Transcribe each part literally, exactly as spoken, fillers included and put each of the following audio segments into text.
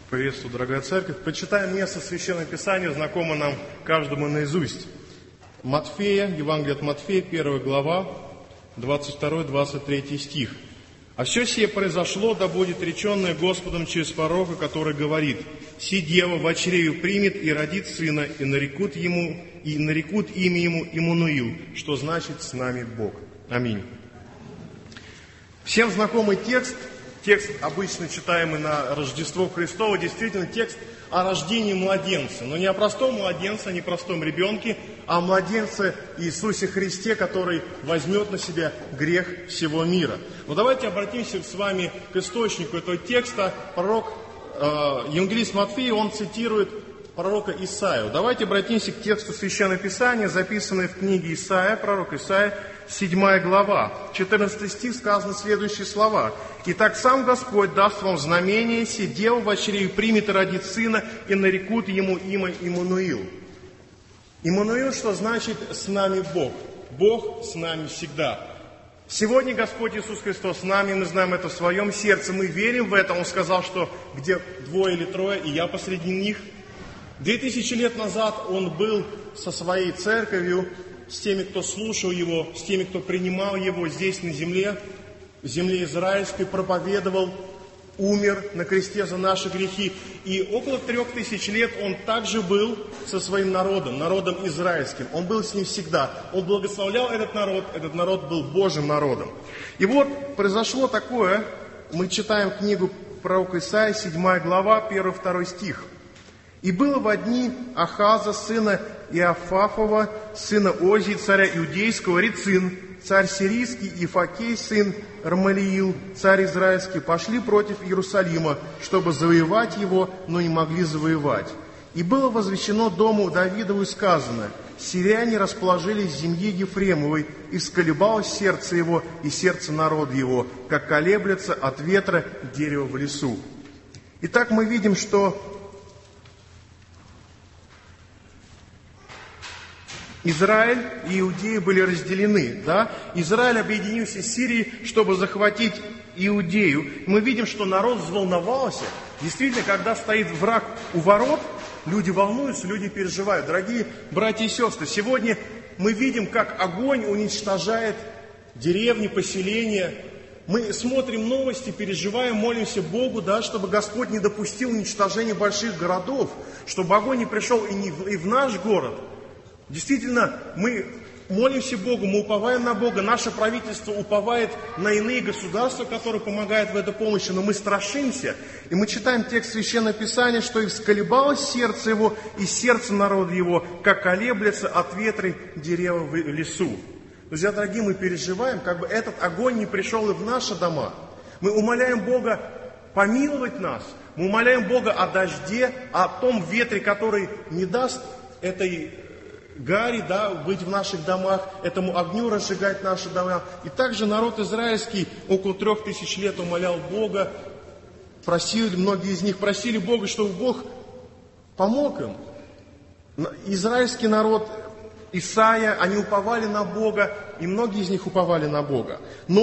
Приветствую, дорогая церковь. Почитаем место Священного Писания, знакомо нам каждому наизусть. Матфея, Евангелие от Матфея, первая глава, двадцать второй — двадцать третий стих. «А все сие произошло, да будет реченное Господом через пророка, который говорит: «Си дева в чреве примет и родит сына, и нарекут ему, и нарекут имя ему Иммануил», что значит «с нами Бог». Аминь. Всем знакомый текст. Текст, обычно читаемый на Рождество Христово, действительно текст о рождении младенца. Но не о простом младенце, не о простом ребенке, а о младенце Иисусе Христе, который возьмет на себя грех всего мира. Но давайте обратимся с вами к источнику этого текста. Пророк, э, евангелист Матфей, он цитирует пророка Исаию. Давайте обратимся к тексту Священного Писания, записанной в книге Исаия, пророк Исаия, седьмая глава, четырнадцатый стих, сказаны следующие слова. «Итак, сам Господь даст вам знамение, си дева в чреве примет и родит сына, и нарекут ему имя Иммануил». Иммануил, что значит «с нами Бог». Бог с нами всегда. Сегодня Господь Иисус Христос с нами, мы знаем это в своем сердце, мы верим в это. Он сказал, что где двое или трое, и я посреди них. Две тысячи лет назад Он был со своей церковью, с теми, кто слушал Его, с теми, кто принимал Его здесь на земле, в земле израильской, проповедовал, умер на кресте за наши грехи. И около трех тысяч лет Он также был со своим народом, народом израильским. Он был с ним всегда. Он благословлял этот народ, этот народ был Божьим народом. И вот произошло такое, мы читаем книгу пророка Исаия, седьмая глава, первый-второй стих. «И было во дни Ахаза, сына Иофафова, сына Озии, царя Иудейского, Рецин, царь сирийский, и Факей, сын Рамалиил, царь израильский, пошли против Иерусалима, чтобы завоевать его, но не могли завоевать. И было возвещено дому Давидову и сказано: сирияне расположились в земле Ефремовой, и всколебалось сердце его и сердце народа его, как колеблется от ветра дерево в лесу». Итак, мы видим, что Израиль и Иудеи были разделены, да? Израиль объединился с Сирией, чтобы захватить Иудею. Мы видим, что народ взволновался. Действительно, когда стоит враг у ворот, люди волнуются, люди переживают. Дорогие братья и сестры, сегодня мы видим, как огонь уничтожает деревни, поселения. Мы смотрим новости, переживаем, молимся Богу, да, чтобы Господь не допустил уничтожения больших городов, чтобы огонь не пришел и, не в, и в наш город. Действительно, мы молимся Богу, мы уповаем на Бога, наше правительство уповает на иные государства, которые помогают в этой помощи, но мы страшимся. И мы читаем текст Священного Писания, что «и всколебалось сердце его, и сердце народа его, как колеблется от ветра дерева в лесу». Друзья дорогие, мы переживаем, как бы этот огонь не пришел и в наши дома. Мы умоляем Бога помиловать нас, мы умоляем Бога о дожде, о том ветре, который не даст этой гари, да, быть в наших домах, этому огню разжигать наши дома. И также народ израильский около трех тысяч лет умолял Бога, просили, многие из них просили Бога, чтобы Бог помог им. Израильский народ, Исаия, они уповали на Бога, и многие из них уповали на Бога.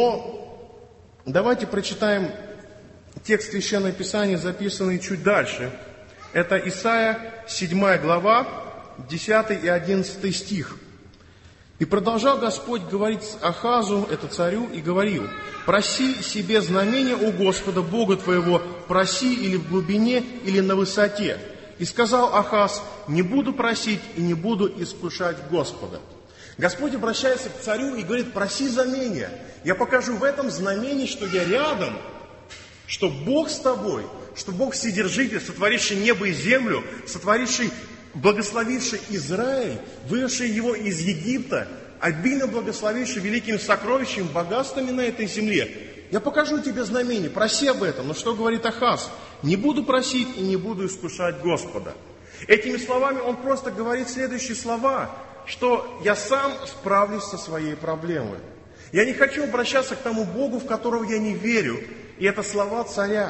Но давайте прочитаем текст Священного Писания, записанный чуть дальше. Это Исаия, седьмая глава, десятый и одиннадцатый стих. «И продолжал Господь говорить Ахазу, это царю, и говорил: проси себе знамения у Господа, Бога твоего, проси или в глубине, или на высоте. И сказал Ахаз: не буду просить и не буду искушать Господа». Господь обращается к царю и говорит: проси знамения. Я покажу в этом знамении, что я рядом, что Бог с тобой, что Бог Вседержитель, сотворивший небо и землю, сотворивший, благословивший Израиль, выведший его из Египта, обильно благословивший великими сокровищами, богатствами на этой земле. Я покажу тебе знамение, проси об этом. Но что говорит Ахаз? Не буду просить и не буду искушать Господа. Этими словами он просто говорит следующие слова, что я сам справлюсь со своей проблемой. Я не хочу обращаться к тому Богу, в которого я не верю. И это слова царя.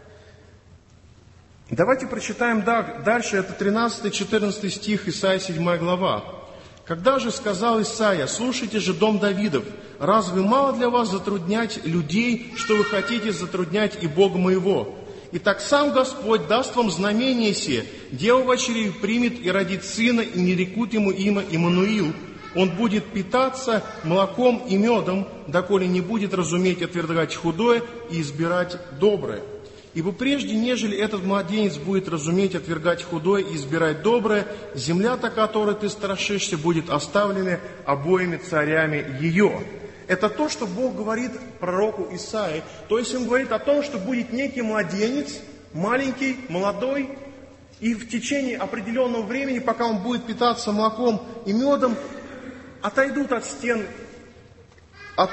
Давайте прочитаем дальше, это тринадцатый-четырнадцатый стих, Исаия, седьмая глава. «Когда же сказал Исаия: слушайте же, дом Давидов, разве мало для вас затруднять людей, что вы хотите затруднять и Бога моего? Итак, сам Господь даст вам знамение се, дева вочерей примет и родит сына, и не рекут ему имя Иммануил. Он будет питаться молоком и медом, доколе не будет разуметь отвергать худое и избирать доброе. Ибо прежде, нежели этот младенец будет разуметь отвергать худое и избирать доброе, земля-то, которой ты страшишься, будет оставлена обоими царями ее». Это то, что Бог говорит пророку Исаии. То есть Он говорит о том, что будет некий младенец, маленький, молодой, и в течение определенного времени, пока он будет питаться молоком и медом, отойдут от стен, от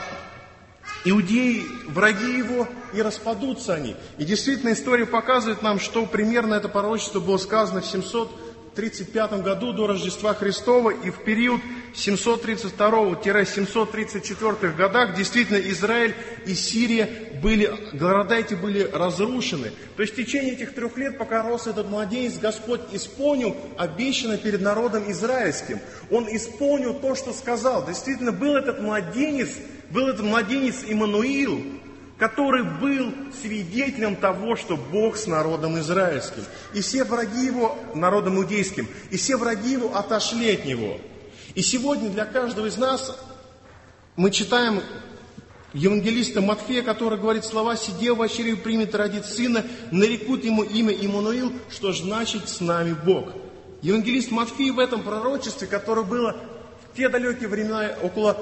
иудеи, враги его, и распадутся они. И действительно история показывает нам, что примерно это пророчество было сказано в семьсот тридцать пятом году до Рождества Христова, и в период семьсот тридцать второго — семьсот тридцать четвёртых годах действительно Израиль и Сирия были, города эти были разрушены. То есть в течение этих трех лет, пока рос этот младенец, Господь исполнил обещанное перед народом израильским. Он исполнил то, что сказал. Действительно, был этот младенец, был этот младенец Иммануил, который был свидетелем того, что Бог с народом израильским. И все враги его, народом иудейским, и все враги его отошли от него. И сегодня для каждого из нас мы читаем евангелиста Матфея, который говорит слова: «Сидел в очерее примет и родит сына, нарекут ему имя Иммануил», что значит «с нами Бог». Евангелист Матфей в этом пророчестве, которое было в те далекие времена, около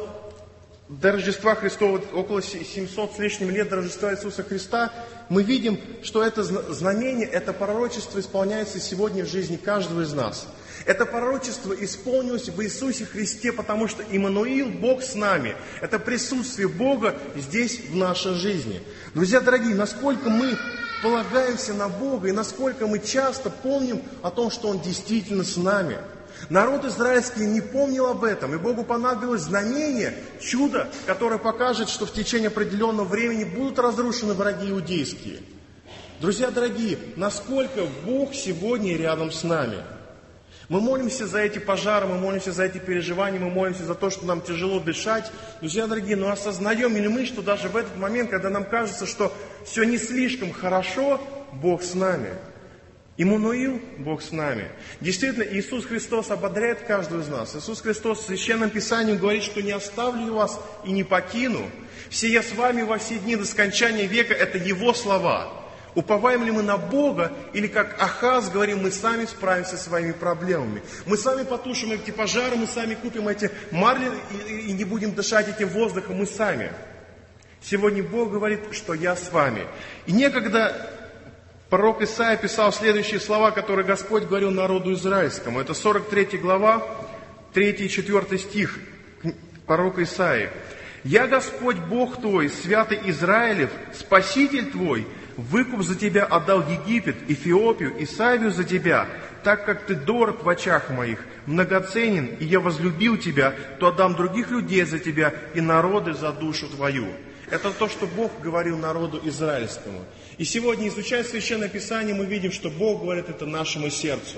до Рождества Христова, около семисот с лишним лет до Рождества Иисуса Христа, мы видим, что это знамение, это пророчество исполняется сегодня в жизни каждого из нас. Это пророчество исполнилось в Иисусе Христе, потому что Иммануил, Бог с нами. Это присутствие Бога здесь, в нашей жизни. Друзья дорогие, насколько мы полагаемся на Бога и насколько мы часто помним о том, что Он действительно с нами. Народ израильский не помнил об этом, и Богу понадобилось знамение, чудо, которое покажет, что в течение определенного времени будут разрушены враги иудейские. Друзья дорогие, насколько Бог сегодня рядом с нами. Мы молимся за эти пожары, мы молимся за эти переживания, мы молимся за то, что нам тяжело дышать. Друзья дорогие, но осознаем ли мы, что даже в этот момент, когда нам кажется, что все не слишком хорошо, Бог с нами. Иммануил, Бог с нами. Действительно, Иисус Христос ободряет каждого из нас. Иисус Христос в Священном Писании говорит, что не оставлю вас и не покину. Все я с вами во все дни до скончания века. Это Его слова. Уповаем ли мы на Бога, или как Ахаз говорим, мы сами справимся со своими проблемами. Мы сами потушим эти пожары, мы сами купим эти марли и, и не будем дышать этим воздухом, мы сами. Сегодня Бог говорит, что я с вами. И некогда пророк Исаия писал следующие слова, которые Господь говорил народу израильскому. Это сорок третья глава, третий и четвёртый стих пророка Исаии. «Я Господь Бог твой, святый Израилев, Спаситель твой, выкуп за тебя отдал Египет, Эфиопию и Савию за тебя, так как ты дорог в очах моих, многоценен, и я возлюбил тебя, то отдам других людей за тебя и народы за душу твою». Это то, что Бог говорил народу израильскому. И сегодня, изучая Священное Писание, мы видим, что Бог говорит это нашему сердцу.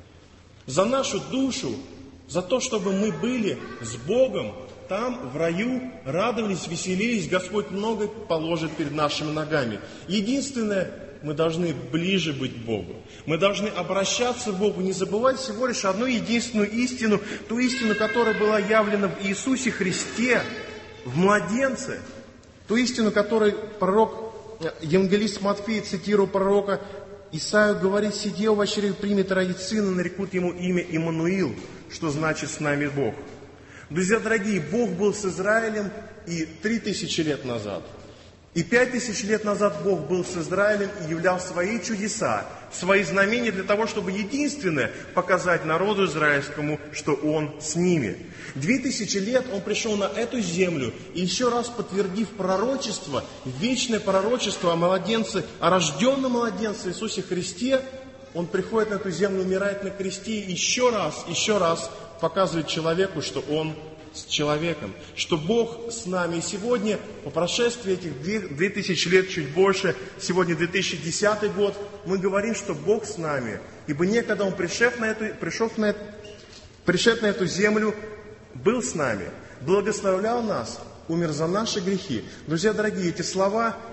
За нашу душу, за то, чтобы мы были с Богом, там, в раю, радовались, веселились, Господь много положит перед нашими ногами. Единственное, мы должны ближе быть к Богу. Мы должны обращаться к Богу, не забывать всего лишь одну единственную истину, ту истину, которая была явлена в Иисусе Христе, в младенце, ту истину, которую пророк, евангелист Матфей, цитируя пророка Исаию, говорит: «Сидел в очерее примет и родит сына, нарекут ему имя Иммануил», что значит «с нами Бог». Друзья дорогие, Бог был с Израилем и три тысячи лет назад. И пять тысяч лет назад Бог был с Израилем и являл свои чудеса, свои знамения для того, чтобы единственное показать народу израильскому, что Он с ними. Две тысячи лет Он пришел на эту землю и еще раз подтвердив пророчество, вечное пророчество о младенце, о рожденном младенце Иисусе Христе, Он приходит на эту землю, умирает на кресте и еще раз, еще раз показывает человеку, что Он с человеком, что Бог с нами. И сегодня, по прошествии этих две тысячи лет, чуть больше, сегодня две тысячи десятый год, мы говорим, что Бог с нами. Ибо некогда Он, пришед на эту, пришел на, пришед на эту землю, был с нами, благословлял нас, умер за наши грехи. Друзья дорогие, эти слова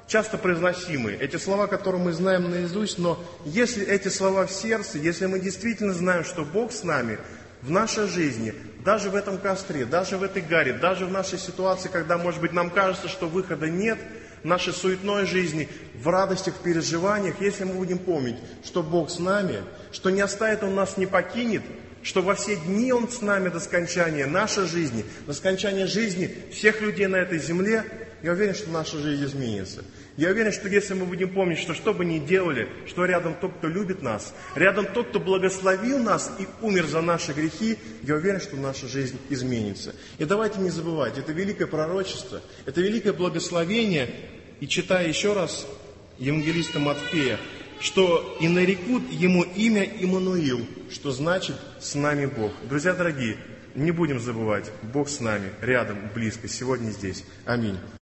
часто произносимые, эти слова, которые мы знаем наизусть, но если эти слова в сердце, если мы действительно знаем, что Бог с нами в нашей жизни, даже в этом костре, даже в этой гаре, даже в нашей ситуации, когда, может быть, нам кажется, что выхода нет, в нашей суетной жизни, в радостях, в переживаниях, если мы будем помнить, что Бог с нами, что не оставит Он нас, не покинет, что во все дни Он с нами до скончания нашей жизни, до скончания жизни всех людей на этой земле, я уверен, что наша жизнь изменится. Я уверен, что если мы будем помнить, что что бы ни делали, что рядом тот, кто любит нас, рядом тот, кто благословил нас и умер за наши грехи, я уверен, что наша жизнь изменится. И давайте не забывать, это великое пророчество, это великое благословение, и читая еще раз евангелиста Матфея, что и нарекут ему имя Иммануил, что значит «с нами Бог». Друзья дорогие, не будем забывать, Бог с нами, рядом, близко, сегодня здесь. Аминь.